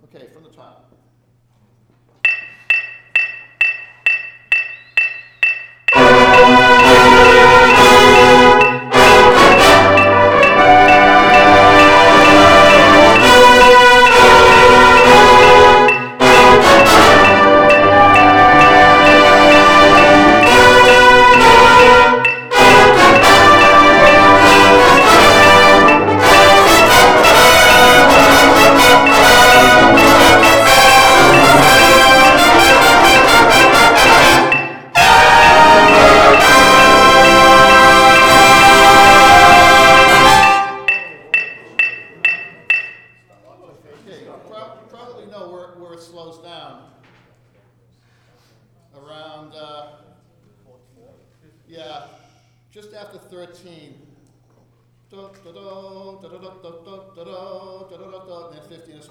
Okay, from the top. Okay, you probably know where it slows down. Around, yeah, just after 13. And then 15 is